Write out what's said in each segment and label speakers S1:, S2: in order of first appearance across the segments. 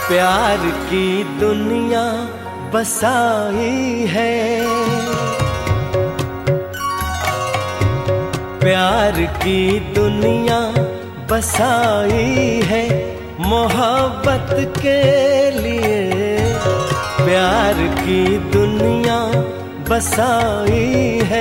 S1: प्यार की दुनिया बसाई है, प्यार की दुनिया बसाई है मोहब्बत के लिए। प्यार की दुनिया बसाई है।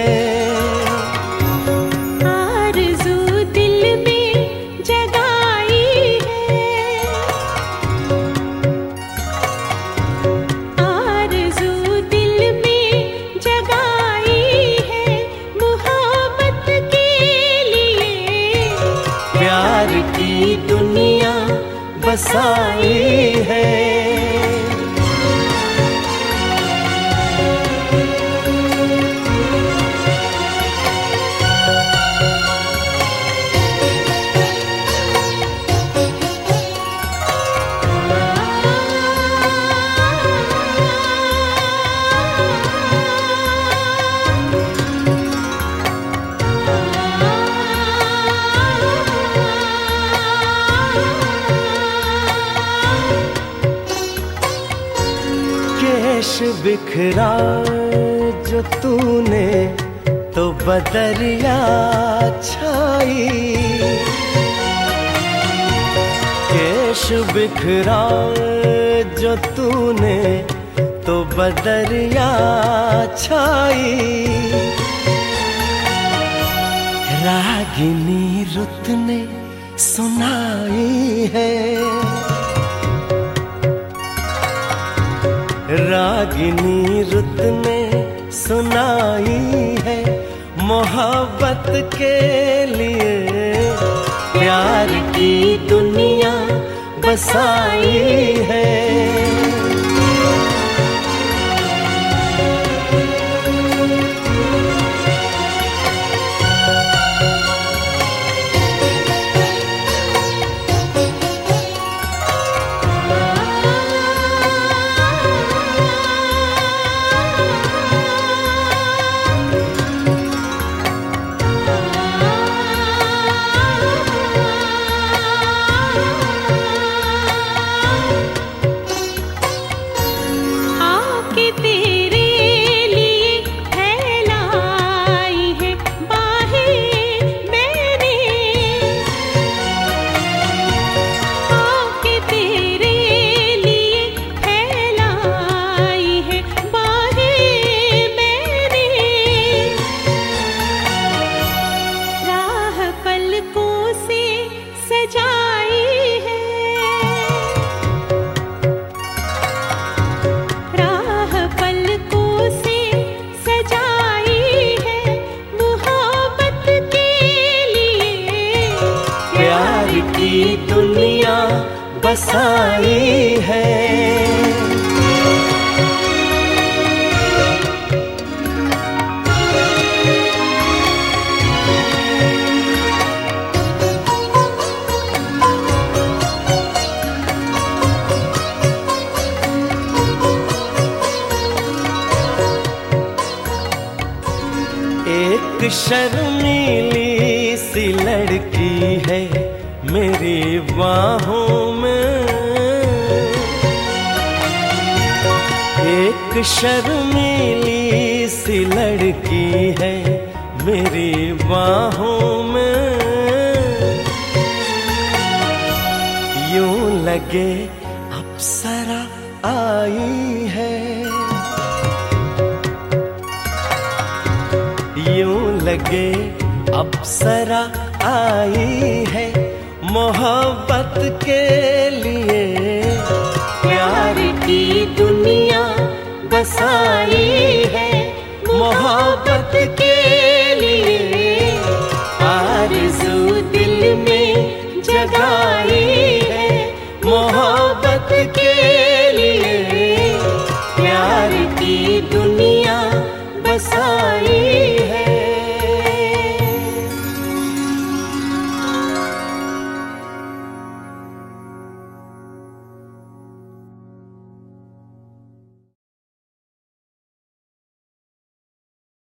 S1: प्यार की दुनिया बसाई है। केश बिखरा जो तूने तो बदरिया छाई। केश बिखरा जो तूने तो बदरिया छाई। रागिनी रुत ने सुनाई है, रागिनी रुत ने सुनाई है मोहब्बत के लिए। प्यार की दुनिया बसाई है। प्यार की दुनिया बसाई है। एक शर्मीली सी लड़की है मेरी बाहों में। एक शर्मीली सी लड़की है मेरी बाहों में। यूं लगे अप्सरा आई है, यूं लगे अप्सरा आई है मोहब्बत के लिए। प्यार की दुनिया बसाई है मोहब्बत के लिए। आरज़ू दिल में जगाई है मोहब्बत के लिए। प्यार की दुनिया बसाई